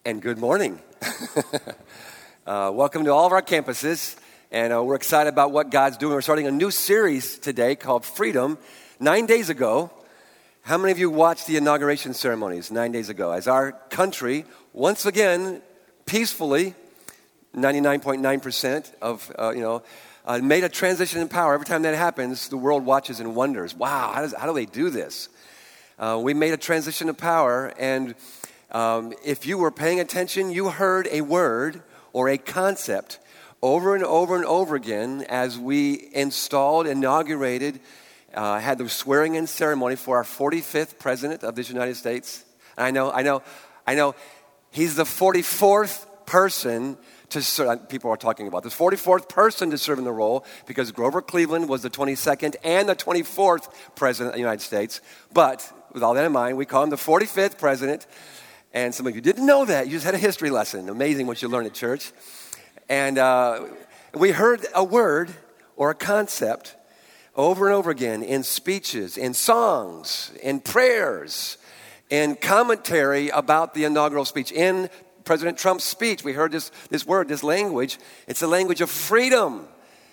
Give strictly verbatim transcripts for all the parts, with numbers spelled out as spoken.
And good morning. uh, welcome to all of our campuses, and uh, we're excited about what God's doing. We're starting a new series today called Freedom. Nine days ago, how many of you watched the inauguration ceremonies nine days ago? As our country, once again, peacefully, ninety-nine point nine percent of, uh, you know, uh, made a transition in power. Every time that happens, the world watches and wonders, wow, how, does, how do they do this? Uh, we made a transition of power, and Um, if you were paying attention, you heard a word or a concept over and over and over again as we installed, inaugurated, uh, had the swearing-in ceremony for our forty-fifth president of the United States. And I know, I know, I know, he's the forty-fourth person to serve. People are talking about this forty-fourth person to serve in the role because Grover Cleveland was the twenty-second and the twenty-fourth president of the United States. But with all that in mind, we call him the forty-fifth president. And some of you didn't know that. You just had a history lesson. Amazing what you learn at church. And uh, we heard a word or a concept over and over again in speeches, in songs, in prayers, in commentary about the inaugural speech. In President Trump's speech, we heard this, this word, this language. It's a language of freedom,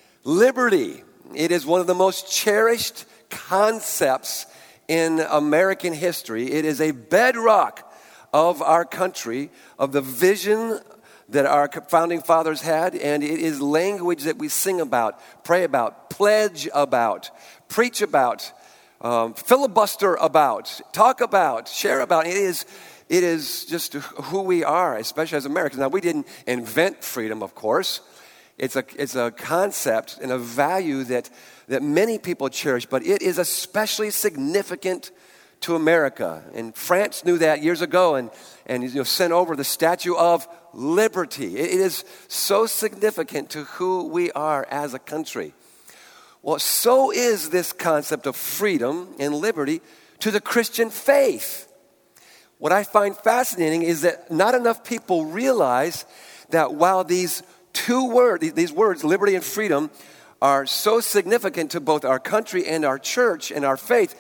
liberty. It is one of the most cherished concepts in American history. It is a bedrock of our country, of the vision that our founding fathers had, and it is language that we sing about, pray about, pledge about, preach about, um, filibuster about, talk about, share about. It is, it is just who we are, especially as Americans. Now, we didn't invent freedom, of course. It's a, it's a concept and a value that, that many people cherish, but it is especially significant to America. And France knew that years ago and, and you know, sent over the Statue of Liberty. It, it is so significant to who we are as a country. Well, so is this concept of freedom and liberty to the Christian faith. What I find fascinating is that not enough people realize that while these two words, these words, liberty and freedom, are so significant to both our country and our church and our faith,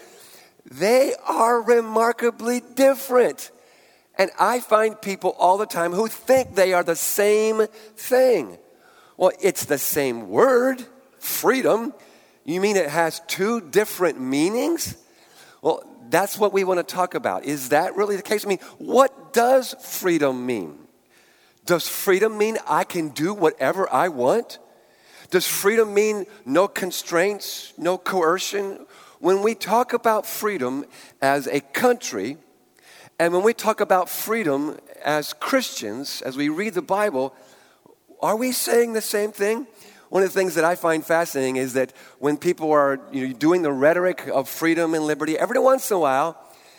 they are remarkably different. And I find people all the time who think they are the same thing. Well, it's the same word, freedom. You mean it has two different meanings? Well, that's what we want to talk about. Is that really the case? I mean, what does freedom mean? Does freedom mean I can do whatever I want? Does freedom mean no constraints, no coercion? When we talk about freedom as a country, and when we talk about freedom as Christians, as we read the Bible, are we saying the same thing? One of the things that I find fascinating is that when people are you know, doing the rhetoric of freedom and liberty, every once in a while,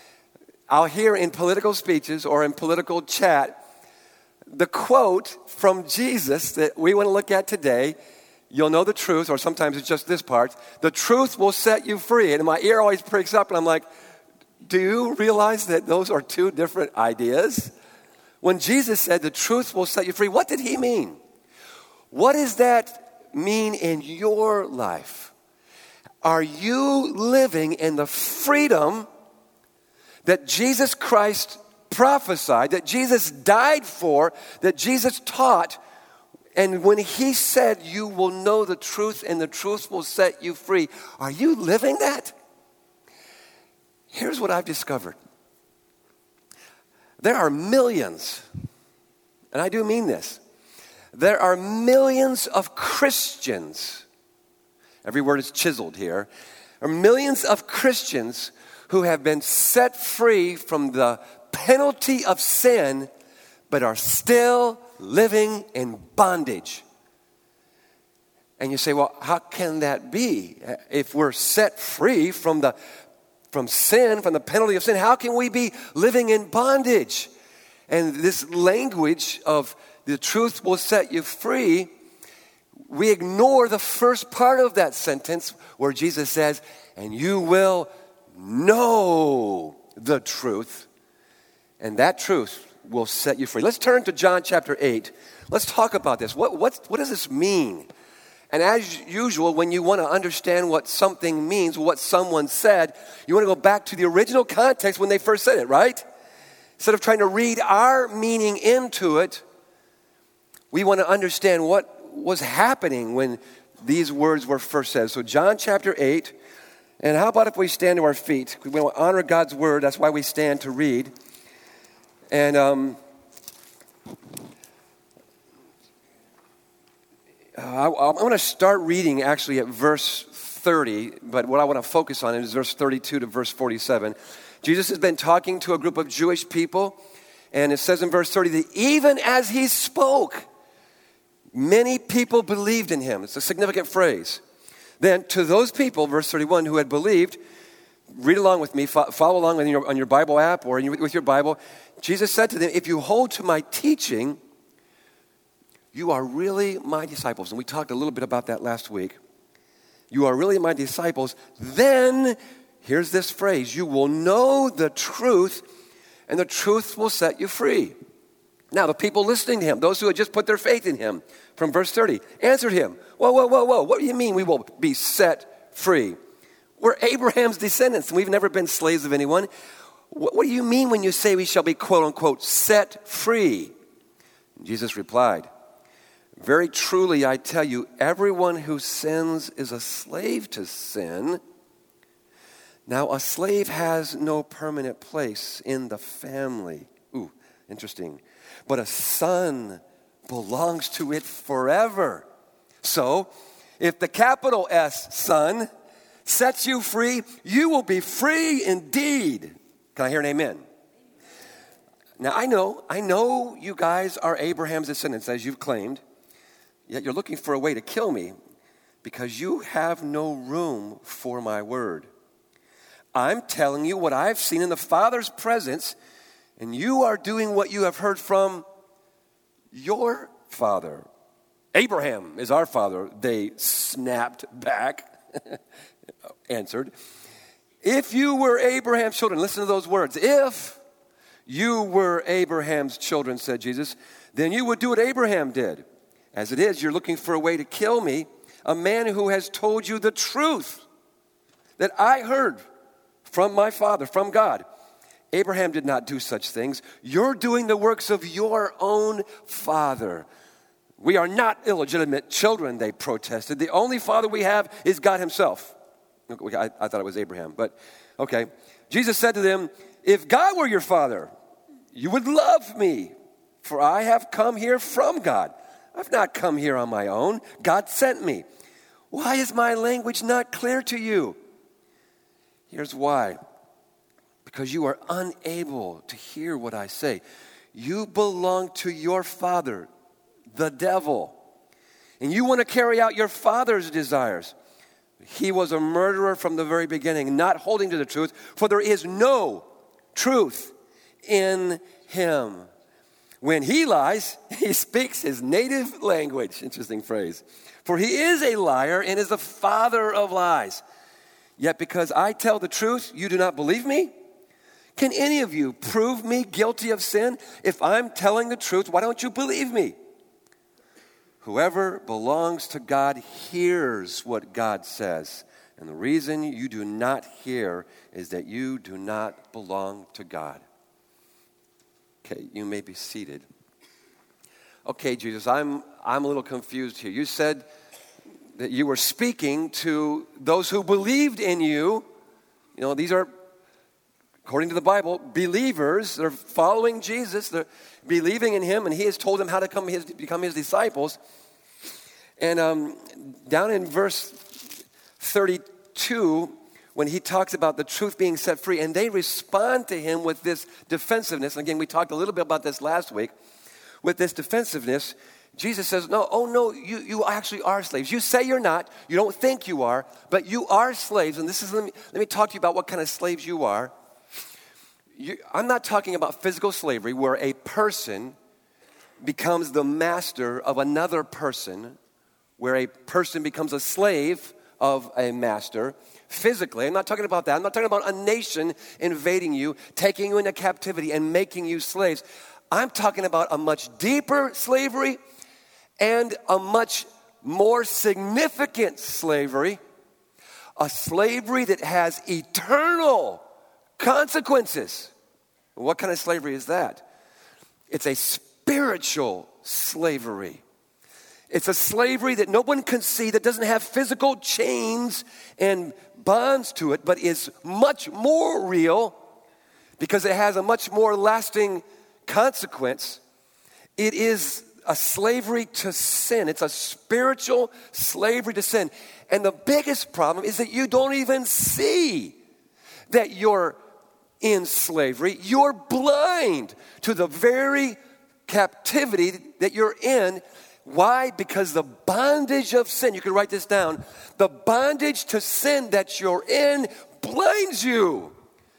I'll hear in political speeches or in political chat the quote from Jesus that we want to look at today. You'll know the truth, or sometimes it's just this part. The truth will set you free. And my ear always pricks up, and I'm like, do you realize that those are two different ideas? When Jesus said the truth will set you free, what did he mean? What does that mean in your life? Are you living in the freedom that Jesus Christ prophesied, that Jesus died for, that Jesus taught? And when he said, you will know the truth and the truth will set you free, are you living that? Here's what I've discovered. There are millions, and I do mean this, there are millions of Christians, every word is chiseled here, there are millions of Christians who have been set free from the penalty of sin, but are still living in bondage. And you say, well, how can that be? If we're set free from the from sin, from the penalty of sin, how can we be living in bondage? And this language of the truth will set you free, we ignore the first part of that sentence where Jesus says, and you will know the truth, and that truth will set you free. Let's turn to John chapter eight. Let's talk about this. What, what, what does this mean? And as usual, when you want to understand what something means, what someone said, you want to go back to the original context when they first said it, right? Instead of trying to read our meaning into it, we want to understand what was happening when these words were first said. So John chapter eight, and how about if we stand to our feet? We want to honor God's word. That's why we stand to read. And um, I, I'm going to start reading actually at verse thirty, but what I want to focus on is verse thirty-two to verse forty-seven. Jesus has been talking to a group of Jewish people, and it says in verse thirty that even as he spoke, many people believed in him. It's a significant phrase. Then to those people, verse thirty-one, who had believed, read along with me, follow along on your, on your Bible app or in your, with your Bible. Jesus said to them, if you hold to my teaching, you are really my disciples. And we talked a little bit about that last week. You are really my disciples. Then, here's this phrase, you will know the truth, and the truth will set you free. Now, the people listening to him, those who had just put their faith in him, from verse thirty, answered him, whoa, whoa, whoa, whoa, what do you mean we will be set free? We're Abraham's descendants, and we've never been slaves of anyone. What, what do you mean when you say we shall be, quote unquote, set free? And Jesus replied, very truly I tell you, everyone who sins is a slave to sin. Now, a slave has no permanent place in the family. Ooh, interesting. But a son belongs to it forever. So, if the capital S, son, sets you free, you will be free indeed. Can I hear an amen? Now, I know, I know you guys are Abraham's descendants, as you've claimed, yet you're looking for a way to kill me because you have no room for my word. I'm telling you what I've seen in the Father's presence, and you are doing what you have heard from your father. Abraham is our father, they snapped back, answered. If you were Abraham's children, listen to those words. If you were Abraham's children, said Jesus, then you would do what Abraham did. As it is, you're looking for a way to kill me, a man who has told you the truth that I heard from my father, from God. Abraham did not do such things. You're doing the works of your own father. We are not illegitimate children, they protested. The only father we have is God himself. I, I thought it was Abraham, but okay. Jesus said to them, if God were your father, you would love me, for I have come here from God. I've not come here on my own. God sent me. Why is my language not clear to you? Here's why. Because you are unable to hear what I say. You belong to your father, the devil. And you want to carry out your father's desires. He was a murderer from the very beginning, not holding to the truth, for there is no truth in him. When he lies, he speaks his native language. Interesting phrase. For he is a liar and is the father of lies. Yet because I tell the truth, you do not believe me? Can any of you prove me guilty of sin? If I'm telling the truth, why don't you believe me? Whoever belongs to God hears what God says. And the reason you do not hear is that you do not belong to God. Okay, you may be seated. Okay, Jesus, I'm I'm a little confused here. You said that you were speaking to those who believed in you. You know, these are, according to the Bible, believers. They're following Jesus. They're believing in him, and he has told them how to come his, become his disciples. And um, down in verse thirty-two, when he talks about the truth being set free, and they respond to him with this defensiveness. And again, we talked a little bit about this last week. With this defensiveness, Jesus says, no, oh no, you, you actually are slaves. You say you're not, you don't think you are, but you are slaves. And this is, let me, let me talk to you about what kind of slaves you are. You, I'm not talking about physical slavery where a person becomes the master of another person, where a person becomes a slave of a master physically. I'm not talking about that. I'm not talking about a nation invading you, taking you into captivity and making you slaves. I'm talking about a much deeper slavery and a much more significant slavery, a slavery that has eternal consequences. What kind of slavery is that? It's a spiritual slavery. It's a slavery that no one can see, that doesn't have physical chains and bonds to it, but is much more real because it has a much more lasting consequence. It is a slavery to sin. It's a spiritual slavery to sin. And the biggest problem is that you don't even see that you're in slavery. You're blind to the very captivity that you're in. Why? Because the bondage of sin, you can write this down, the bondage to sin that you're in blinds you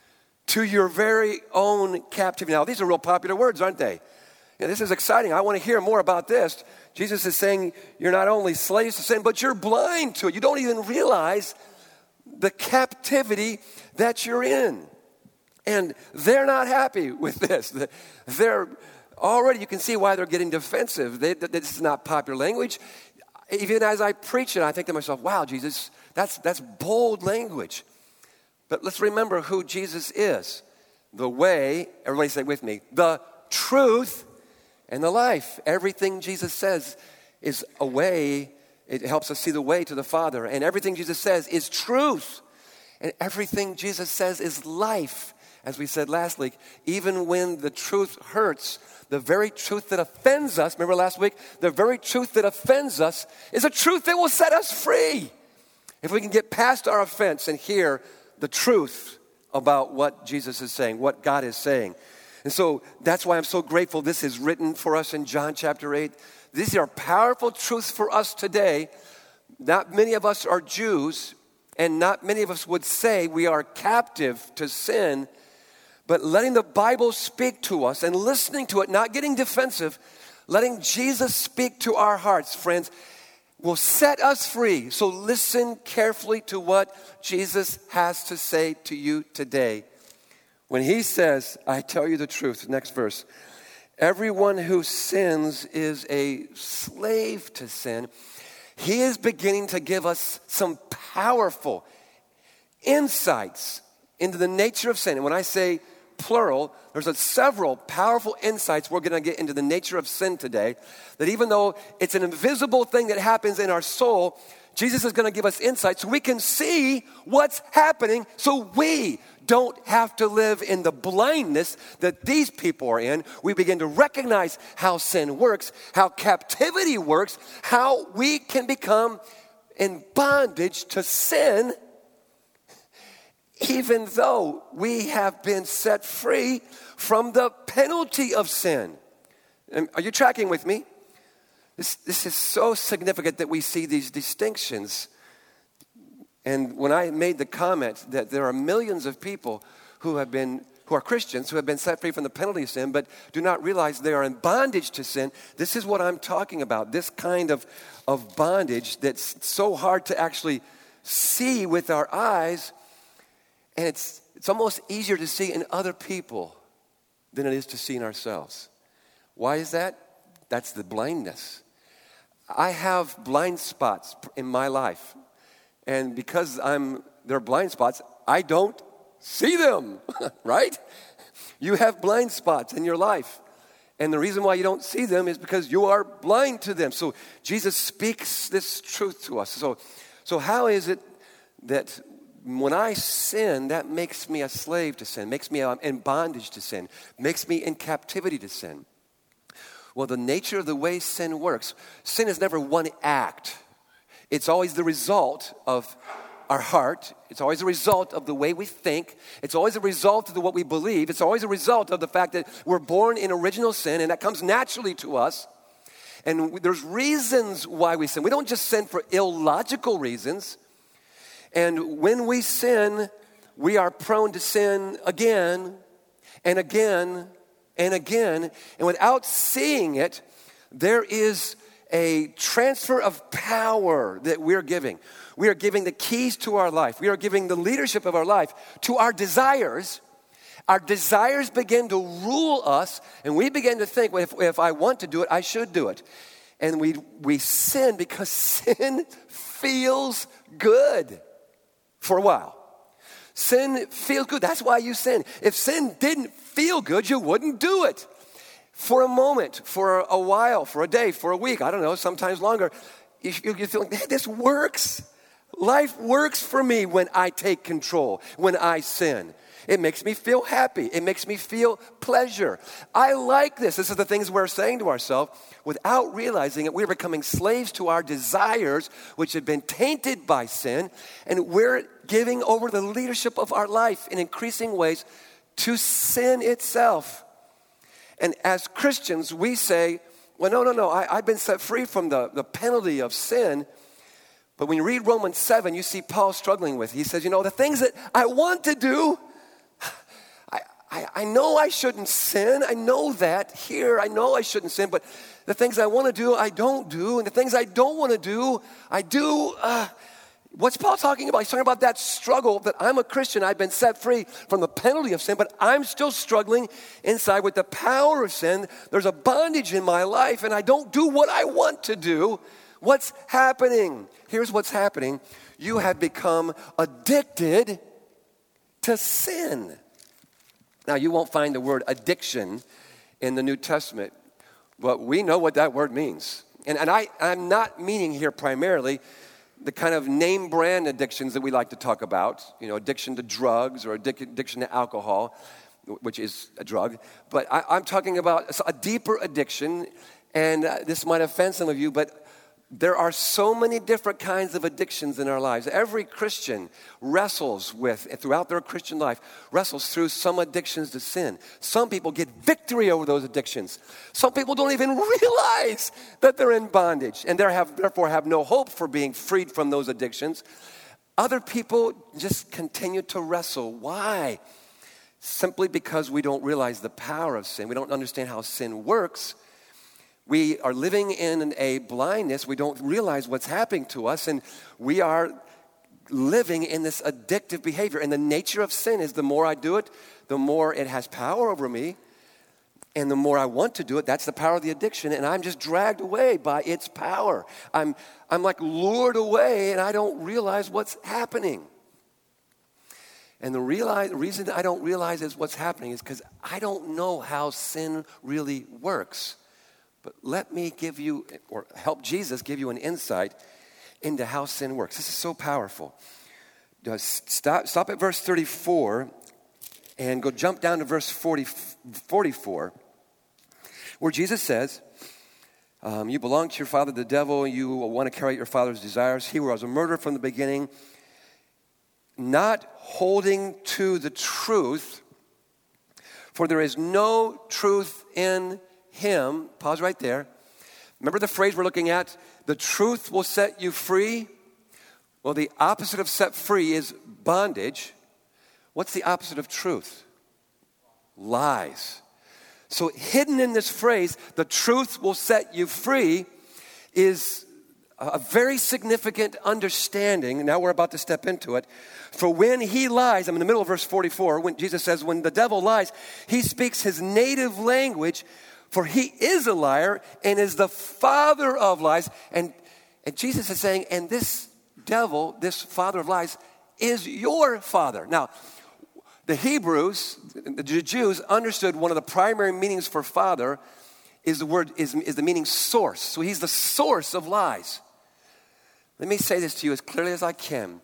to your very own captivity. Now, these are real popular words, aren't they? Yeah, this is exciting. I want to hear more about this. Jesus is saying you're not only slaves to sin, but you're blind to it. You don't even realize the captivity that you're in. And they're not happy with this. They're already, you can see why they're getting defensive. They, this is not popular language. Even as I preach it, I think to myself, wow, Jesus, that's, that's bold language. But let's remember who Jesus is. The way, everybody say it with me, the truth and the life. Everything Jesus says is a way. It helps us see the way to the Father. And everything Jesus says is truth. And everything Jesus says is life. As we said last week, even when the truth hurts, the very truth that offends us, remember last week, the very truth that offends us is a truth that will set us free. If we can get past our offense and hear the truth about what Jesus is saying, what God is saying. And so that's why I'm so grateful this is written for us in John chapter eight. These are powerful truths for us today. Not many of us are Jews, and not many of us would say we are captive to sin. But letting the Bible speak to us and listening to it, not getting defensive, letting Jesus speak to our hearts, friends, will set us free. So listen carefully to what Jesus has to say to you today. When he says, I tell you the truth, next verse, everyone who sins is a slave to sin. He is beginning to give us some powerful insights into the nature of sin. And when I say plural, there's a several powerful insights we're going to get into the nature of sin today. That even though it's an invisible thing that happens in our soul, Jesus is going to give us insight so we can see what's happening so we don't have to live in the blindness that these people are in. We begin to recognize how sin works, how captivity works, how we can become in bondage to sin even though we have been set free from the penalty of sin. And are you tracking with me? This, this is so significant that we see these distinctions. And when I made the comment that there are millions of people who have been, who are Christians, who have been set free from the penalty of sin, but do not realize they are in bondage to sin, this is what I'm talking about. This kind of, of bondage that's so hard to actually see with our eyes. And it's it's almost easier to see in other people than it is to see in ourselves. Why is that? That's the blindness. I have blind spots in my life. And because I'm there are blind spots, I don't see them, right? You have blind spots in your life. And the reason why you don't see them is because you are blind to them. So Jesus speaks this truth to us. So, so how is it that when I sin, that makes me a slave to sin, makes me in bondage to sin, makes me in captivity to sin? Well, the nature of the way sin works, sin is never one act. It's always the result of our heart. It's always a result of the way we think. It's always a result of the, what we believe. It's always a result of the fact that we're born in original sin, and that comes naturally to us. And there's reasons why we sin. We don't just sin for illogical reasons. And when we sin, we are prone to sin again and again and again. And without seeing it, there is a transfer of power that we're giving. We are giving the keys to our life. We are giving the leadership of our life to our desires. Our desires begin to rule us, and we begin to think, well, if, if I want to do it, I should do it. And we, we sin because sin feels good for a while. Sin feels good. That's why you sin. If sin didn't feel good, you wouldn't do it. For a moment, for a while, for a day, for a week, I don't know, sometimes longer, you, you feel like, hey, this works. Life works for me when I take control, when I sin. It makes me feel happy. It makes me feel pleasure. I like this. This is the things we're saying to ourselves. Without realizing it, we're becoming slaves to our desires, which have been tainted by sin, and we're giving over the leadership of our life in increasing ways to sin itself. And as Christians, we say, well, no, no, no, I, I've been set free from the, the penalty of sin. But when you read Romans seven, you see Paul struggling with it. He says, you know, the things that I want to do, I, I, I know I shouldn't sin. I know that here. I know I shouldn't sin. But the things I want to do, I don't do. And the things I don't want to do, I do. Uh, what's Paul talking about? He's talking about that struggle that I'm a Christian. I've been set free from the penalty of sin, but I'm still struggling inside with the power of sin. There's a bondage in my life, and I don't do what I want to do. What's happening? Here's what's happening. You have become addicted to sin. Now, you won't find the word addiction in the New Testament, but we know what that word means. And, and I, I'm not meaning here primarily the kind of name brand addictions that we like to talk about, you know, addiction to drugs or addic- addiction to alcohol, which is a drug. But I, I'm talking about a deeper addiction, and uh, this might offend some of you, but there are so many different kinds of addictions in our lives. Every Christian wrestles with, throughout their Christian life, wrestles through some addictions to sin. Some people get victory over those addictions. Some people don't even realize that they're in bondage and they have, therefore have no hope for being freed from those addictions. Other people just continue to wrestle. Why? Simply because we don't realize the power of sin. We don't understand how sin works. We are living in a blindness. We don't realize what's happening to us, and we are living in this addictive behavior. And the nature of sin is the more I do it, the more it has power over me, and the more I want to do it. That's the power of the addiction, and I'm just dragged away by its power. I'm, I'm like lured away, and I don't realize what's happening. And the, realize, the reason I don't realize is what's happening is because I don't know how sin really works. But let me give you, or help Jesus give you an insight into how sin works. This is so powerful. Stop, stop at verse thirty-four and go jump down to verse forty, forty-four, where Jesus says, um, you belong to your father, the devil. You want to carry out your father's desires. He was a murderer from the beginning, not holding to the truth, for there is no truth in him. Pause right there. Remember the phrase we're looking at? The truth will set you free. Well, the opposite of set free is bondage. What's the opposite of truth? Lies. So hidden in this phrase, the truth will set you free, is a very significant understanding. Now we're about to step into it. For when he lies, I'm in the middle of verse forty-four, when Jesus says, when the devil lies, he speaks his native language, for he is a liar and is the father of lies. And, and Jesus is saying, and this devil, this father of lies, is your father. Now, the Hebrews, the Jews understood one of the primary meanings for father is the word, is, is the meaning source. So he's the source of lies. Let me say this to you as clearly as I can.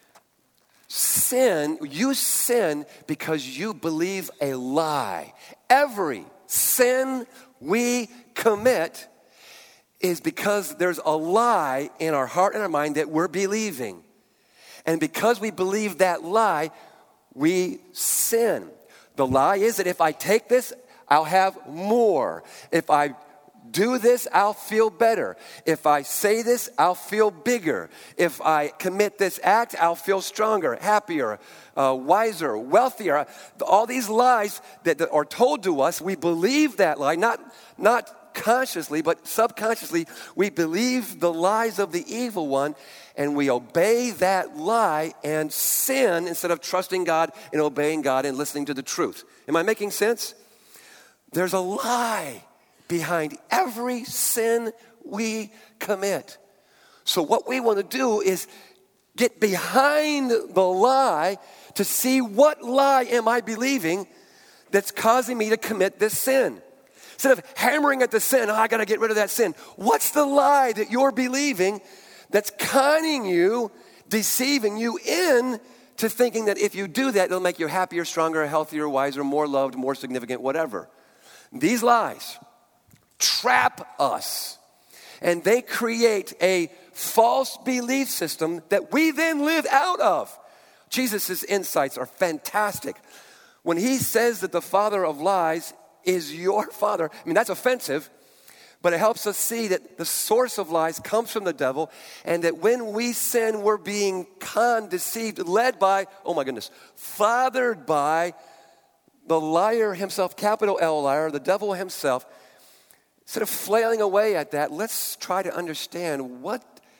Sin, you sin because you believe a lie. Every sin we commit is because there's a lie in our heart and our mind that we're believing. And because we believe that lie, we sin. The lie is that if I take this, I'll have more. If I do this, I'll feel better. If I say this, I'll feel bigger. If I commit this act, I'll feel stronger, happier, uh, wiser, wealthier. All these lies that, that are told to us, we believe that lie, not, not consciously, but subconsciously. We believe the lies of the evil one, and we obey that lie and sin instead of trusting God and obeying God and listening to the truth. Am I making sense? There's a lie behind every sin we commit. So what we want to do is get behind the lie to see what lie am I believing that's causing me to commit this sin. Instead of hammering at the sin, oh, I got to get rid of that sin. What's the lie that you're believing that's conning you, deceiving you in to thinking that if you do that, it'll make you happier, stronger, healthier, wiser, more loved, more significant, whatever. These lies trap us, and they create a false belief system that we then live out of. Jesus' insights are fantastic. When he says that the father of lies is your father, I mean, that's offensive, but it helps us see that the source of lies comes from the devil, and that when we sin, we're being conned, deceived, led by, oh my goodness, fathered by the liar himself, capital L liar, the devil himself. Instead of flailing away at that, let's try to understand what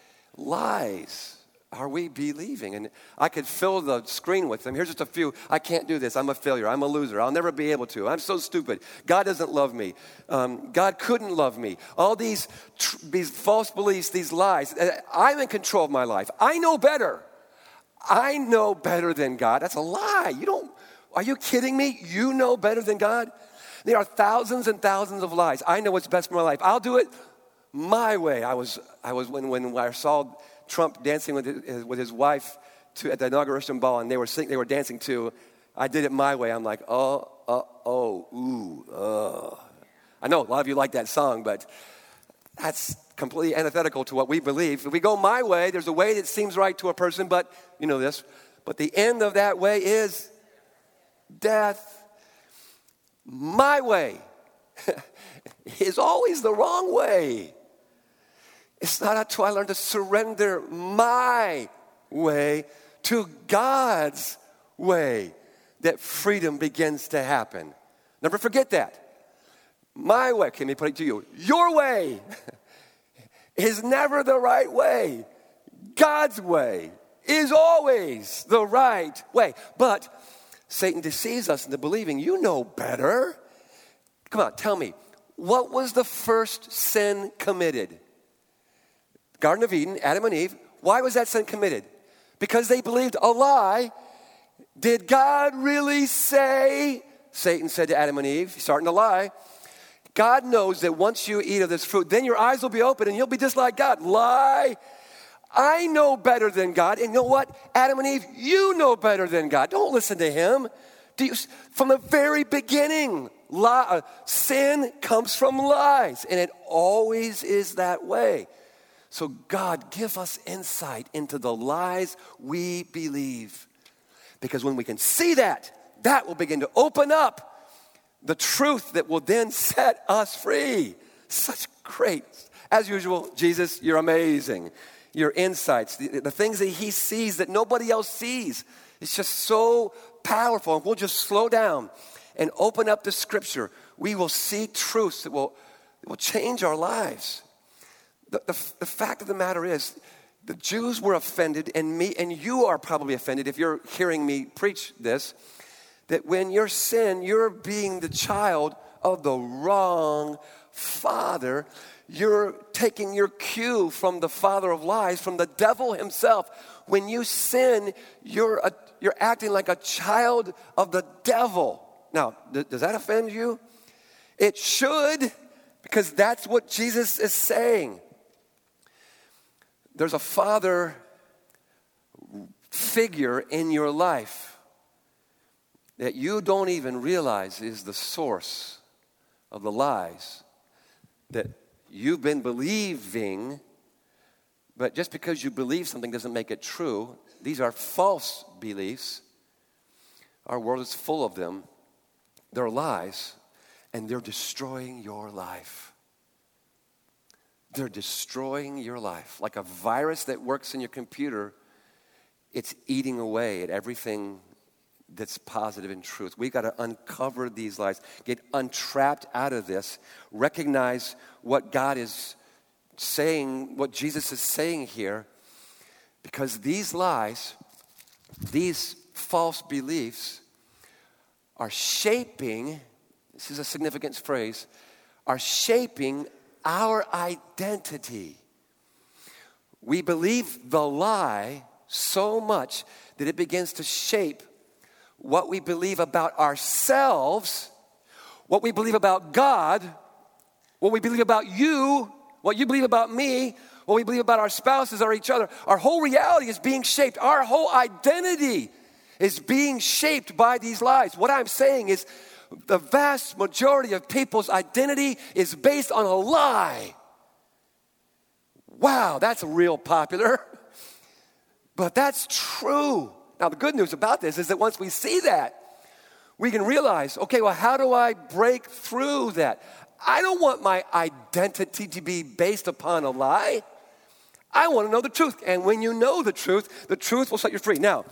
lies are we believing? And I could fill the screen with them. Here's just a few. I can't do this. I'm a failure. I'm a loser. I'll never be able to. I'm so stupid. God doesn't love me. Um, God couldn't love me. All these, tr- these false beliefs, these lies. I'm in control of my life. I know better. I know better than God. That's a lie. You don't, are you kidding me? You know better than God? There are thousands and thousands of lies. I know what's best for my life. I'll do it my way. I was, I was when, when I saw Trump dancing with his, with his wife to, at the inauguration ball, and they were sing, they were dancing too. I did it my way. I'm like, oh, uh, oh, ooh, uh. I know a lot of you like that song, but that's completely antithetical to what we believe. If we go my way, there's a way that seems right to a person, but you know this. But the end of that way is death. My way is always the wrong way. It's not until I learn to surrender my way to God's way that freedom begins to happen. Never forget that. My way, can we put it to you? Your way is never the right way. God's way is always the right way. But Satan deceives us into believing you know better. Come on, tell me, what was the first sin committed? Garden of Eden, Adam and Eve. Why was that sin committed? Because they believed a lie. Did God really say, Satan said to Adam and Eve, starting to lie, God knows that once you eat of this fruit, then your eyes will be open and you'll be just like God. Lie. I know better than God. And you know what? Adam and Eve, you know better than God. Don't listen to him. Do you, from the very beginning, lie, uh, sin comes from lies. And it always is that way. So God, give us insight into the lies we believe. Because when we can see that, that will begin to open up the truth that will then set us free. Such great. As usual, Jesus, you're amazing. Your insights, the, the things that he sees that nobody else sees. It's just so powerful. And we'll just slow down and open up the scripture. We will see truths that will, that will change our lives. The, the, the fact of the matter is, the Jews were offended, and me, and you are probably offended if you're hearing me preach this, that when you're sin, you're being the child of the wrong father. You're taking your cue from the father of lies, from the devil himself. When you sin, you're a, you're acting like a child of the devil. Now, th- does that offend you? It should, because that's what Jesus is saying. There's a father figure in your life that you don't even realize is the source of the lies that you've been believing. But just because you believe something doesn't make it true. These are false beliefs. Our world is full of them. They're lies, and they're destroying your life. They're destroying your life. Like a virus that works in your computer, it's eating away at everything that's positive and truth. We've got to uncover these lies, get untrapped out of this, recognize what God is saying, what Jesus is saying here, because these lies, these false beliefs are shaping, this is a significant phrase, are shaping our identity. We believe the lie so much that it begins to shape what we believe about ourselves, what we believe about God, what we believe about you, what you believe about me, what we believe about our spouses or each other. Our whole reality is being shaped. Our whole identity is being shaped by these lies. What I'm saying is the vast majority of people's identity is based on a lie. Wow, that's real popular. But that's true. Now, the good news about this is that once we see that, we can realize, okay, well, how do I break through that? I don't want my identity to be based upon a lie. I want to know the truth. And when you know the truth, the truth will set you free. Now,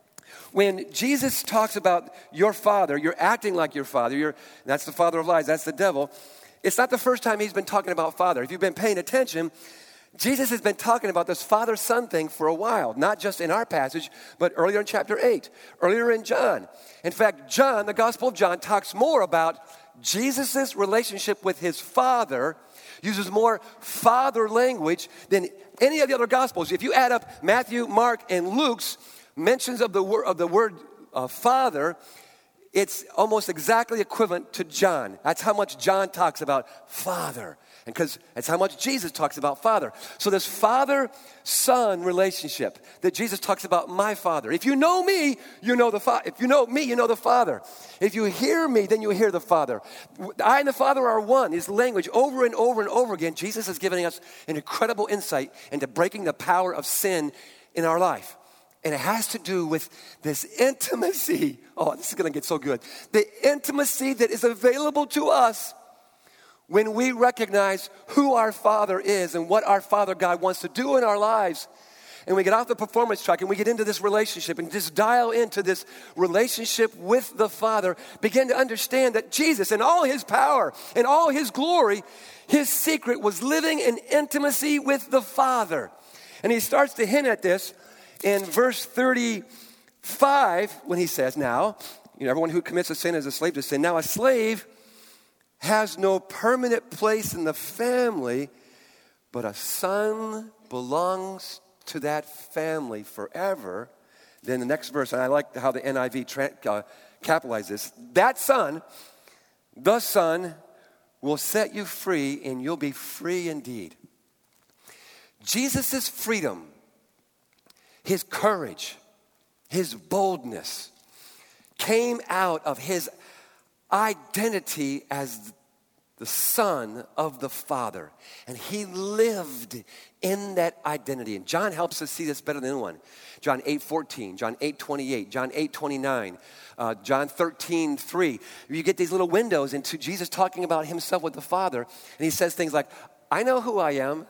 when Jesus talks about your father, you're acting like your father, you're, that's the father of lies, that's the devil. It's not the first time he's been talking about father. If you've been paying attention, Jesus has been talking about this father-son thing for a while, not just in our passage, but earlier in chapter eight, earlier in John. In fact, John, the Gospel of John, talks more about Jesus' relationship with his father, uses more father language than any of the other Gospels. If you add up Matthew, Mark, and Luke's mentions of the word, of the word uh, father, it's almost exactly equivalent to John. That's how much John talks about father. And because that's how much Jesus talks about father. So this father-son relationship that Jesus talks about, my father. If you know me, you know the father. If you know me, you know the Father. If you hear me, then you hear the Father. I and the Father are one. Is language over and over and over again. Jesus is giving us an incredible insight into breaking the power of sin in our life. And it has to do with this intimacy. Oh, this is going to get so good. The intimacy that is available to us when we recognize who our Father is and what our Father God wants to do in our lives. And we get off the performance track and we get into this relationship and just dial into this relationship with the Father. Begin to understand that Jesus, in all his power and all his glory, his secret was living in intimacy with the Father. And he starts to hint at this in verse thirty-five, when he says, now, you know, everyone who commits a sin is a slave to sin. Now, a slave has no permanent place in the family, but a son belongs to that family forever. Then the next verse, and I like how the N I V tra- uh, capitalizes this. That son, the son, will set you free, and you'll be free indeed. Jesus' freedom, his courage, his boldness came out of his identity as the Son of the Father. And he lived in that identity. And John helps us see this better than anyone. John eight fourteen, John eight twenty-eight, John eight twenty-nine, uh, John thirteen three. You get these little windows into Jesus talking about himself with the Father. And he says things like, I know who I am.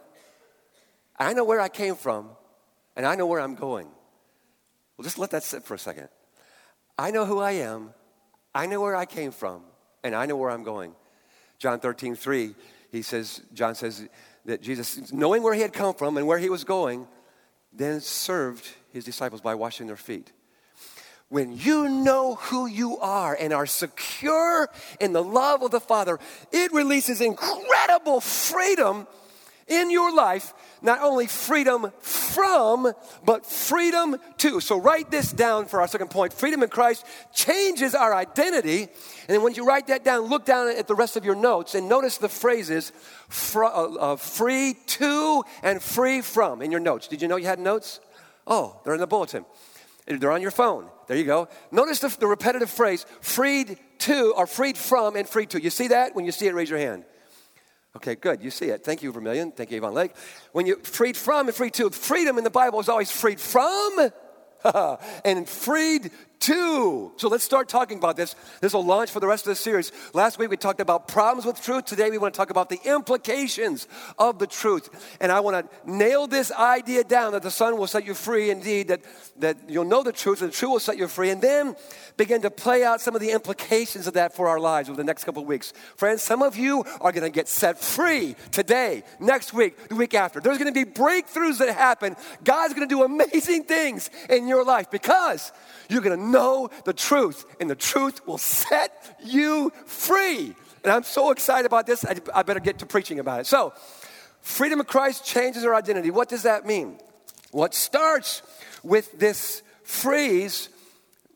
I know where I came from. And I know where I'm going. Well, just let that sit for a second. I know who I am. I know where I came from. And I know where I'm going. John thirteen three, he says, John says that Jesus, knowing where he had come from and where he was going, then served his disciples by washing their feet. When you know who you are and are secure in the love of the Father, it releases incredible freedom in your life. Not only freedom from, but freedom to. So write this down for our second point. Freedom in Christ changes our identity. And then when you write that down, look down at the rest of your notes and notice the phrases fr- uh, uh, free to and free from in your notes. Did you know you had notes? Oh, they're in the bulletin. They're on your phone. There you go. Notice the, the repetitive phrase, freed to or freed from and free to. You see that? When you see it, raise your hand. Okay, good. You see it. Thank you, Vermillion. Thank you, Avon Lake. When you freed from and free to, freedom in the Bible is always freed from and freed to. So let's start talking about this. This will launch for the rest of the series. Last week we talked about problems with truth. Today we want to talk about the implications of the truth. And I want to nail this idea down that the Son will set you free indeed, that, that you'll know the truth and the truth will set you free. And then begin to play out some of the implications of that for our lives over the next couple of weeks. Friends, some of you are going to get set free today, next week, the week after. There's going to be breakthroughs that happen. God's going to do amazing things in your life because you're going to know the truth, and the truth will set you free. And I'm so excited about this, I, I better get to preaching about it. So, freedom of Christ changes our identity. What does that mean? Well, it starts with this phrase,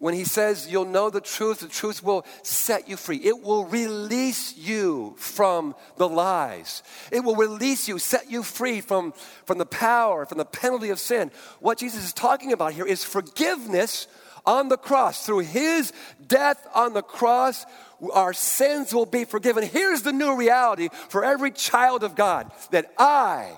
when he says you'll know the truth, the truth will set you free. It will release you from the lies. It will release you, set you free from, from the power, from the penalty of sin. What Jesus is talking about here is forgiveness on the cross. Through his death on the cross, our sins will be forgiven. Here's the new reality for every child of God, that I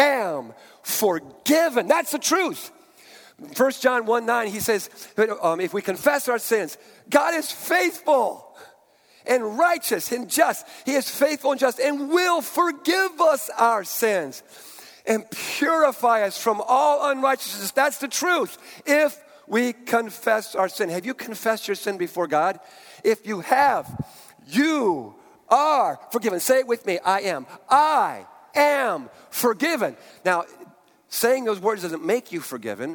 am forgiven. That's the truth. First John one nine, he says, um, if we confess our sins, God is faithful and righteous and just. He is faithful and just and will forgive us our sins and purify us from all unrighteousness. That's the truth. If we confess our sin. Have you confessed your sin before God? If you have, you are forgiven. Say it with me. I am. I am forgiven. Now, saying those words doesn't make you forgiven.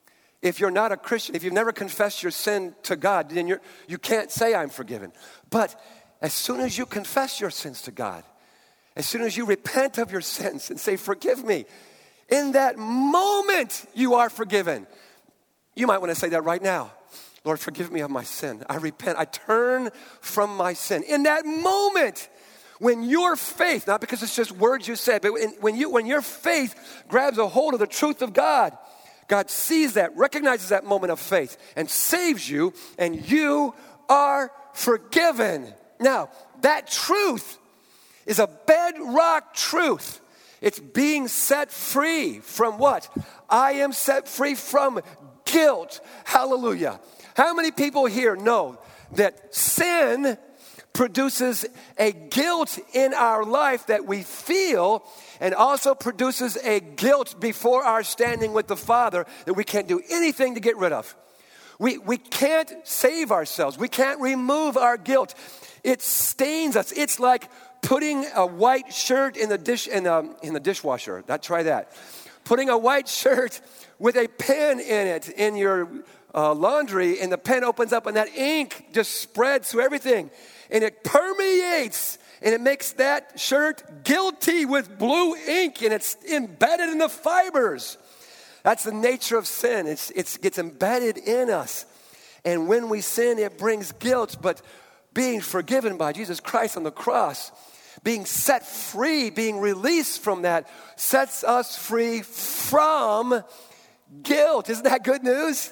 If you're not a Christian, if you've never confessed your sin to God, then you're, you can't say I'm forgiven. But as soon as you confess your sins to God, as soon as you repent of your sins and say, forgive me, in that moment you are forgiven. You might want to say that right now. Lord, forgive me of my sin. I repent. I turn from my sin. In that moment, when your faith, not because it's just words you said, but when, you, when your faith grabs a hold of the truth of God, God sees that, recognizes that moment of faith, and saves you, and you are forgiven. Now, that truth is a bedrock truth. It's being set free from what? I am set free from guilt. Hallelujah. How many people here know that sin produces a guilt in our life that we feel, and also produces a guilt before our standing with the Father that we can't do anything to get rid of? We, we can't save ourselves. We can't remove our guilt. It stains us. It's like putting a white shirt in the dish in the, in the dishwasher. That, try that. Putting a white shirt with a pen in it in your uh, laundry, and the pen opens up and that ink just spreads through everything. And it permeates, and it makes that shirt guilty with blue ink, and it's embedded in the fibers. That's the nature of sin. It's, it gets embedded in us. And when we sin, it brings guilt. But being forgiven by Jesus Christ on the cross, being set free, being released from that, sets us free from guilt. Isn't that good news?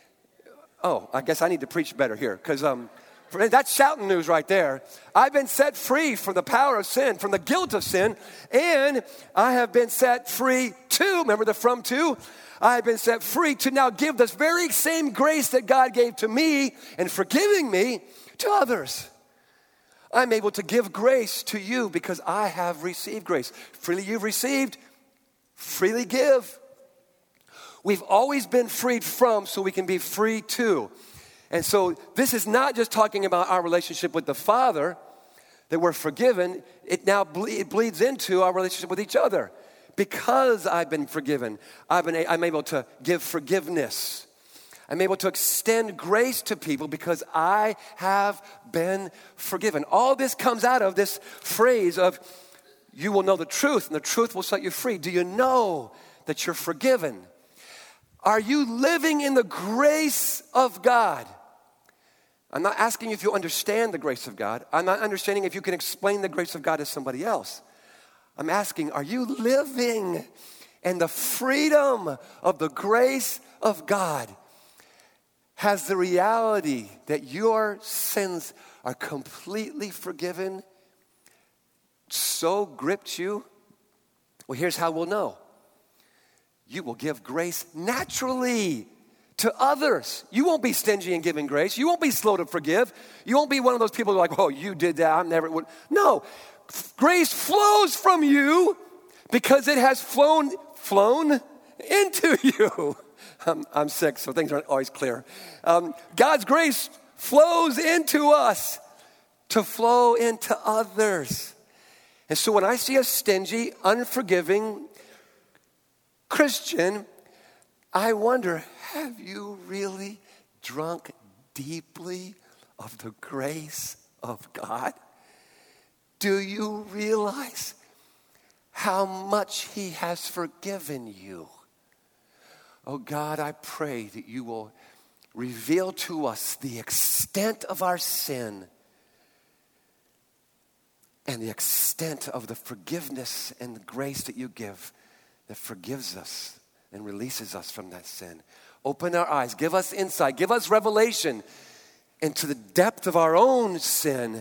Oh, I guess I need to preach better here, because um, that's shouting news right there. I've been set free from the power of sin, from the guilt of sin, and I have been set free to, remember the from to? I have been set free to now give this very same grace that God gave to me and forgiving me to others. I'm able to give grace to you because I have received grace. Freely you've received, freely give. We've always been freed from, so we can be free to. And so this is not just talking about our relationship with the Father, that we're forgiven. It now ble- it bleeds into our relationship with each other. Because I've been forgiven, I've been a- I'm able to give forgiveness. I'm able to extend grace to people because I have been forgiven. All this comes out of this phrase of, you will know the truth, and the truth will set you free. Do you know that you're forgiven? Are you living in the grace of God? I'm not asking you if you understand the grace of God. I'm not understanding if you can explain the grace of God to somebody else. I'm asking, are you living in the freedom of the grace of God? Has the reality that your sins are completely forgiven so gripped you? Well, here's how we'll know. You will give grace naturally to others. You won't be stingy in giving grace. You won't be slow to forgive. You won't be one of those people who are like, oh, you did that, I'm never would. No, grace flows from you because it has flown, flown into you. I'm, I'm sick, so things aren't always clear. Um, God's grace flows into us to flow into others. And so when I see a stingy, unforgiving Christian, I wonder, have you really drunk deeply of the grace of God? Do you realize how much He has forgiven you? Oh God, I pray that you will reveal to us the extent of our sin and the extent of the forgiveness and the grace that you give that forgives us and releases us from that sin. Open our eyes, give us insight, give us revelation into the depth of our own sin,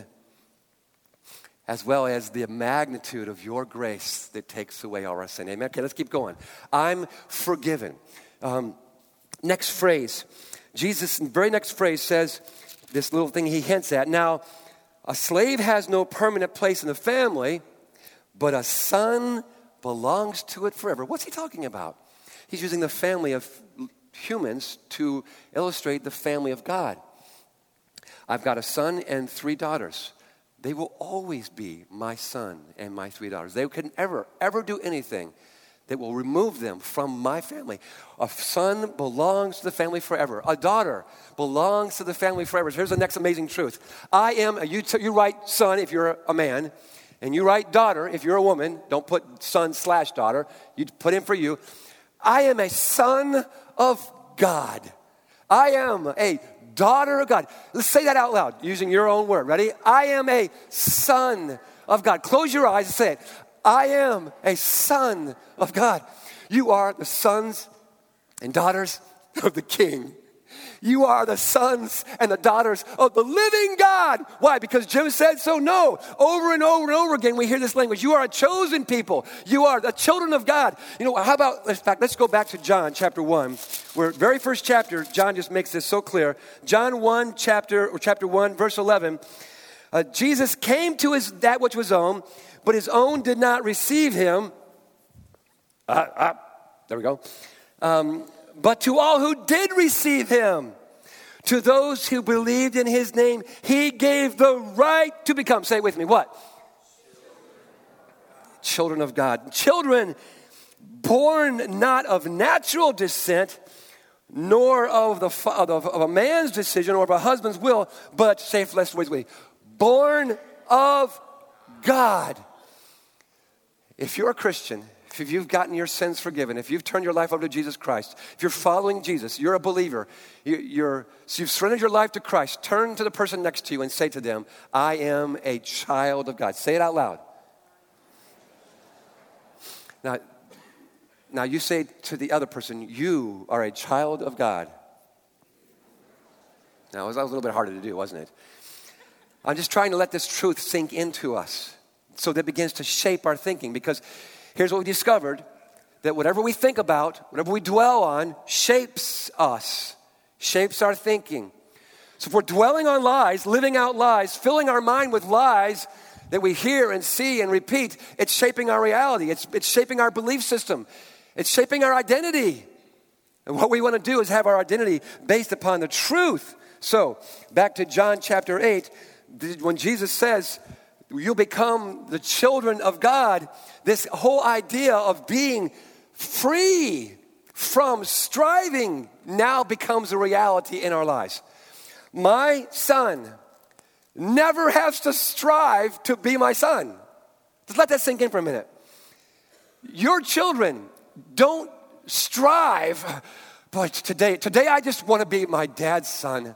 as well as the magnitude of your grace that takes away all our sin. Amen? Okay, let's keep going. I'm forgiven. Um, next phrase. Jesus, the very next phrase says this little thing he hints at. Now, a slave has no permanent place in the family, but a son belongs to it forever. What's he talking about? He's using the family of humans to illustrate the family of God. I've got a son and three daughters. They will always be my son and my three daughters. They can ever, ever do anything that will remove them from my family. A son belongs to the family forever. A daughter belongs to the family forever. Here's the next amazing truth. I am, you, you write son if you're a man, and you write daughter if you're a woman. Don't put son slash daughter. You put in for you. I am a son of God. I am a daughter of God. Let's say that out loud using your own word. Ready? I am a son of God. Close your eyes and say it. I am a son of God. You are the sons and daughters of the King. You are the sons and the daughters of the living God. Why? Because Jim said so? No. Over and over and over again, we hear this language. You are a chosen people. You are the children of God. You know, how about, in fact, let's go back to John chapter one, where very first chapter, John just makes this so clear. John one, chapter, or chapter one, verse eleven. Uh, Jesus came to his that which was own, but his own did not receive him. Uh, uh, there we go. Um, but to all who did receive him, to those who believed in his name, he gave the right to become, say it with me, what? Children of God. Children born not of natural descent, nor of the of a man's decision or of a husband's will, but, say it less ways, born of God. If you're a Christian, if you've gotten your sins forgiven, if you've turned your life over to Jesus Christ, if you're following Jesus, you're a believer, you, you're, so you've surrendered your life to Christ, turn to the person next to you and say to them, I am a child of God. Say it out loud. Now, now you say to the other person, you are a child of God. Now, it was a little bit harder to do, wasn't it? I'm just trying to let this truth sink into us so that it begins to shape our thinking, because here's what we discovered, that whatever we think about, whatever we dwell on, shapes us, shapes our thinking. So if we're dwelling on lies, living out lies, filling our mind with lies that we hear and see and repeat, it's shaping our reality. It's, it's shaping our belief system. It's shaping our identity. And what we want to do is have our identity based upon the truth. So back to John chapter eight, when Jesus says, you'll become the children of God, this whole idea of being free from striving now becomes a reality in our lives. My son never has to strive to be my son. Just let that sink in for a minute. Your children don't strive, but today, today I just want to be my dad's son.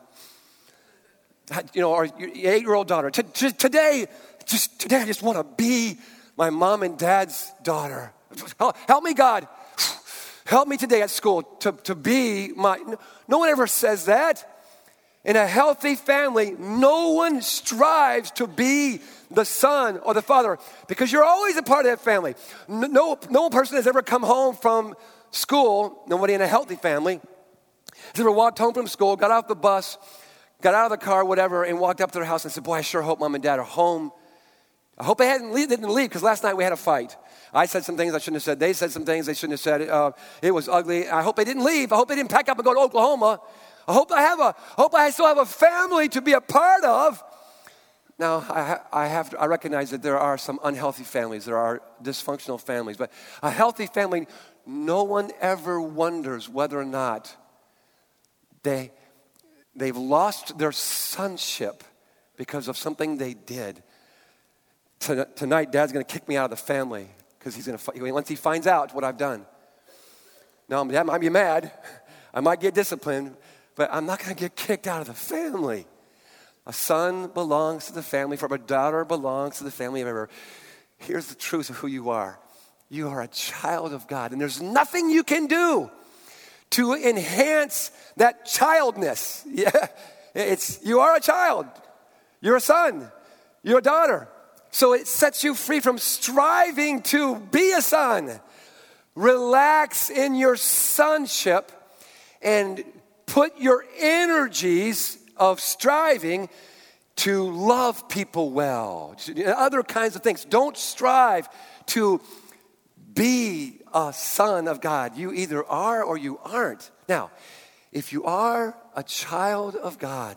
You know, or your eight-year-old daughter. T- t- today, just today I just want to be my mom and dad's daughter. Help me, God. Help me today at school to, to be my... No one ever says that. In a healthy family, no one strives to be the son or the father, because you're always a part of that family. No, no, no person has ever come home from school, nobody in a healthy family, has ever walked home from school, got off the bus, got out of the car, whatever, and walked up to their house and said, boy, I sure hope mom and dad are home. I hope they hadn't leave, didn't leave, because last night we had a fight. I said some things I shouldn't have said. They said some things they shouldn't have said. Uh, it was ugly. I hope they didn't leave. I hope they didn't pack up and go to Oklahoma. I hope I have a, hope I still have a family to be a part of. Now, I, ha- I have to, I recognize that there are some unhealthy families. There are dysfunctional families. But a healthy family, no one ever wonders whether or not they... They've lost their sonship because of something they did. Tonight, Dad's going to kick me out of the family because he's going to. Once he finds out what I've done. Now, Dad might be mad. I might get disciplined, but I'm not going to get kicked out of the family. A son belongs to the family, for a daughter belongs to the family. Remember, here's the truth of who you are. You are a child of God, and there's nothing you can do to enhance that childness. Yeah, it's you are a child. You're a son. You're a daughter. So it sets you free from striving to be a son. Relax in your sonship and put your energies of striving to love people well. Other kinds of things. Don't strive to be a son of God. You either are or you aren't. Now, if you are a child of God,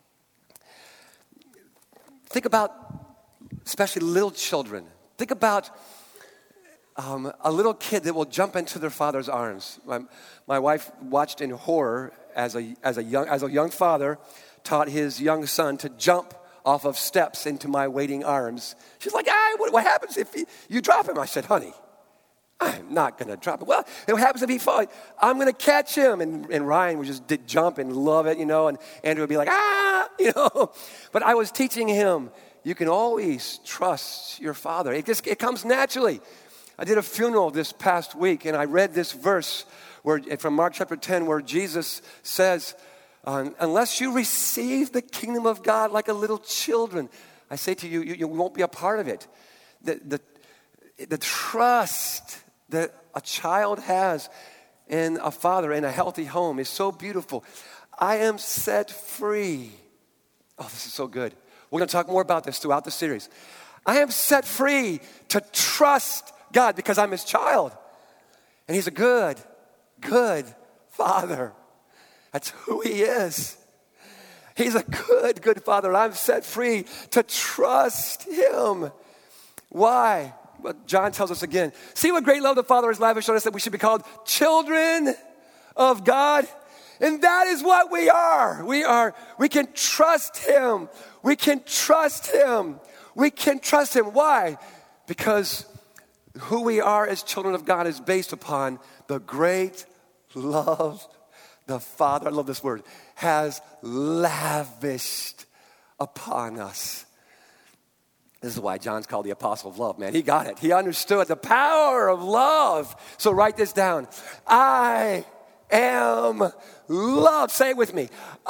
think about especially little children. Think about um, a little kid that will jump into their father's arms. My, my wife watched in horror as a as a young as a young father taught his young son to jump off of steps into my waiting arms. She's like, ah, what, what happens if he, you drop him? I said, honey, I'm not going to drop him. Well, what happens if he falls? I'm going to catch him. And, and Ryan would just did jump and love it, you know, and Andrew would be like, ah, you know. But I was teaching him, you can always trust your father. It just it comes naturally. I did a funeral this past week, and I read this verse where from Mark chapter ten where Jesus says, uh, unless you receive the kingdom of God like a little children, I say to you, you, you won't be a part of it. The, the, the trust that a child has in a father in a healthy home is so beautiful. I am set free. Oh, this is so good. We're going to talk more about this throughout the series. I am set free to trust God because I'm his child. And he's a good, good father. That's who he is. He's a good, good father. And I'm set free to trust him. Why? Well, John tells us again. See what great love the Father has lavished on us that we should be called children of God. And that is what we are. We are. We can trust him. We can trust him. We can trust him. Why? Because who we are as children of God is based upon the great love the Father, I love this word, has lavished upon us. This is why John's called the apostle of love, man. He got it. He understood the power of love. So write this down. I am loved. Say it with me.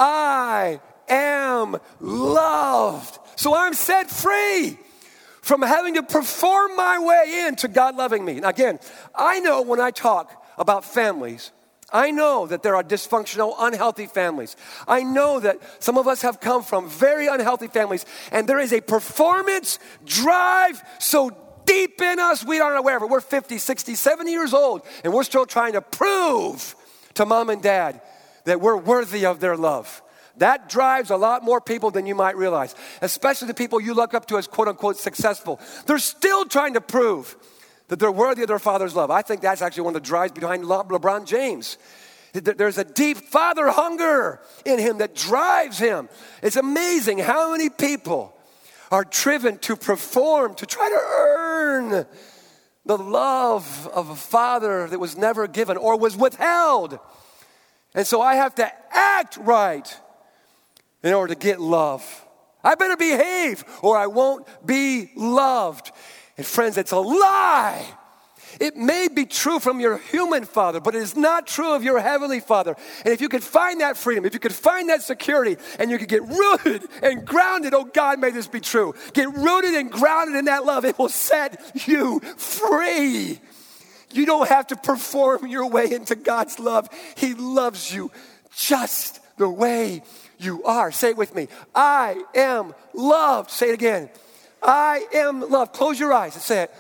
I am loved. So I'm set free from having to perform my way into God loving me. Now again, I know when I talk about families, I know that there are dysfunctional, unhealthy families. I know that some of us have come from very unhealthy families, and there is a performance drive so deep in us we aren't aware of it. We're fifty, sixty, seventy years old, and we're still trying to prove to mom and dad that we're worthy of their love. That drives a lot more people than you might realize, especially the people you look up to as quote-unquote successful. They're still trying to prove that they're worthy of their father's love. I think that's actually one of the drives behind LeBron James. There's a deep father hunger in him that drives him. It's amazing how many people are driven to perform, to try to earn the love of a father that was never given or was withheld. And so I have to act right in order to get love. I better behave or I won't be loved. And friends, it's a lie. It may be true from your human father, but it is not true of your heavenly Father. And if you could find that freedom, if you could find that security, and you could get rooted and grounded, oh God, may this be true. Get rooted and grounded in that love. It will set you free. You don't have to perform your way into God's love. He loves you just the way you are. Say it with me. I am loved. Say it again. I am loved. Close your eyes and say it.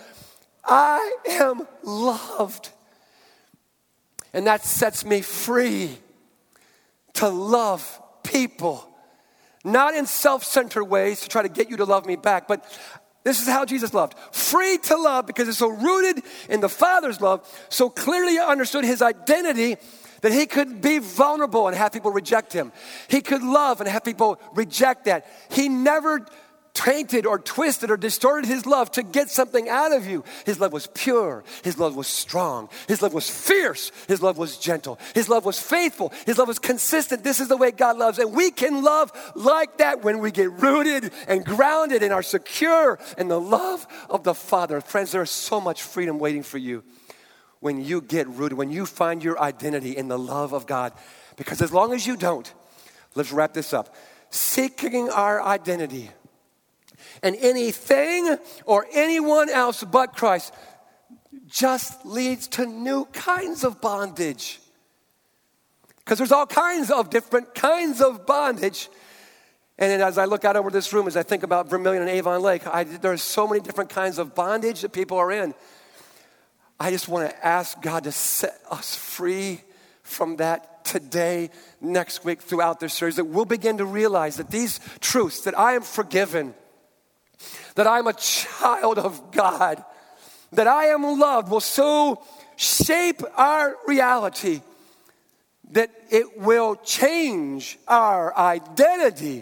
I am loved. And that sets me free to love people. Not in self-centered ways to try to get you to love me back, but this is how Jesus loved. Free to love because it's so rooted in the Father's love, so clearly understood his identity that he could be vulnerable and have people reject him. He could love and have people reject that. He never painted or twisted or distorted his love to get something out of you. His love was pure. His love was strong. His love was fierce. His love was gentle. His love was faithful. His love was consistent. This is the way God loves. And we can love like that when we get rooted and grounded and are secure in the love of the Father. Friends, there is so much freedom waiting for you when you get rooted, when you find your identity in the love of God. Because as long as you don't, let's wrap this up. Seeking our identity in anything or anyone else but Christ just leads to new kinds of bondage. Because there's all kinds of different kinds of bondage. And then as I look out over this room, as I think about Vermilion and Avon Lake, I, there's so many different kinds of bondage that people are in. I just want to ask God to set us free from that today, next week, throughout this series, that we'll begin to realize that these truths, that I am forgiven, that I'm a child of God, that I am loved, will so shape our reality that it will change our identity.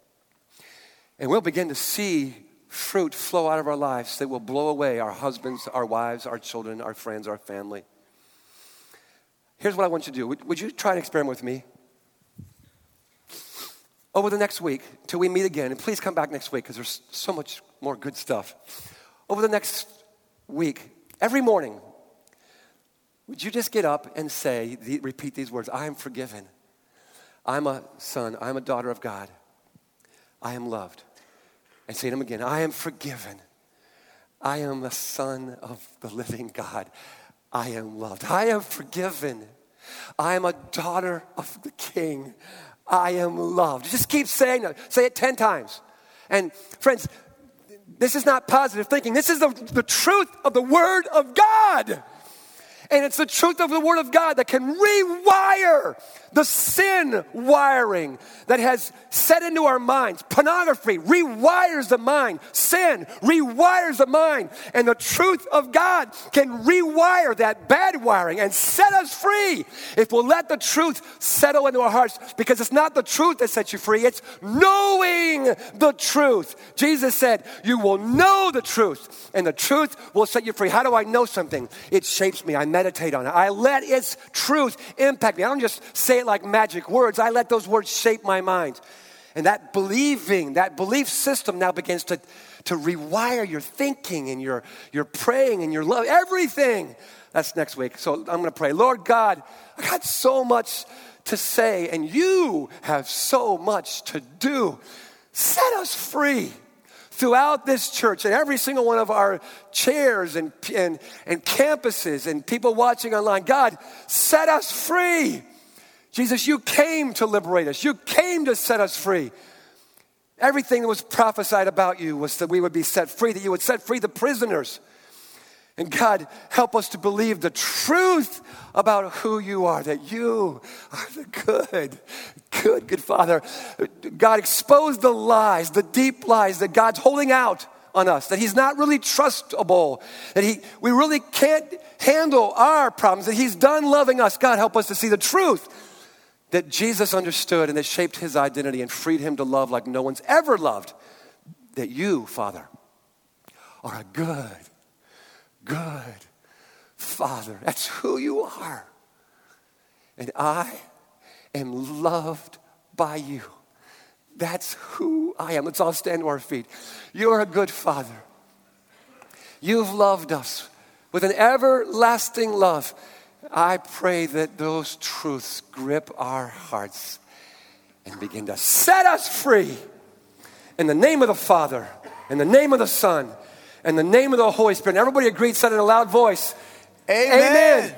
And we'll begin to see fruit flow out of our lives that will blow away our husbands, our wives, our children, our friends, our family. Here's what I want you to do. Would, would you try and experiment with me? Over the next week, till we meet again, and please come back next week because there's so much more good stuff. Over the next week, every morning, would you just get up and say, the, repeat these words, I am forgiven. I'm a son, I'm a daughter of God. I am loved. And say them again, I am forgiven. I am a son of the living God. I am loved. I am forgiven. I am a daughter of the King. I am loved. Just keep saying that. Say it ten times. And friends, this is not positive thinking. This is the, the truth of the Word of God. And it's the truth of the Word of God that can rewire the sin wiring that has set into our minds. Pornography rewires the mind. Sin rewires the mind. And the truth of God can rewire that bad wiring and set us free if we'll let the truth settle into our hearts. Because it's not the truth that sets you free. It's knowing the truth. Jesus said, you will know the truth, and the truth will set you free. How do I know something? It shapes me. I meditate on it. I let its truth impact me. I don't just say it like magic words. I let those words shape my mind. And that believing, that belief system now begins to, to rewire your thinking and your, your praying and your love, everything. That's next week. So I'm going to pray. Lord God, I got so much to say, and you have so much to do. Set us free throughout this church and every single one of our chairs and, and, and campuses and people watching online. God, set us free. Jesus, you came to liberate us. You came to set us free. Everything that was prophesied about you was that we would be set free, that you would set free the prisoners. And God, help us to believe the truth about who you are, that you are the good, good, good Father. God, expose the lies, the deep lies that God's holding out on us, that he's not really trustable, that he we really can't handle our problems, that he's done loving us. God, help us to see the truth that Jesus understood and that shaped his identity and freed him to love like no one's ever loved. That you, Father, are a good, good Father. That's who you are. And I am loved by you. That's who I am. Let's all stand to our feet. You're a good Father. You've loved us with an everlasting love. I pray that those truths grip our hearts and begin to set us free. In the name of the Father, in the name of the Son, in the name of the Holy Spirit. And everybody agreed, said in a loud voice, Amen. Amen.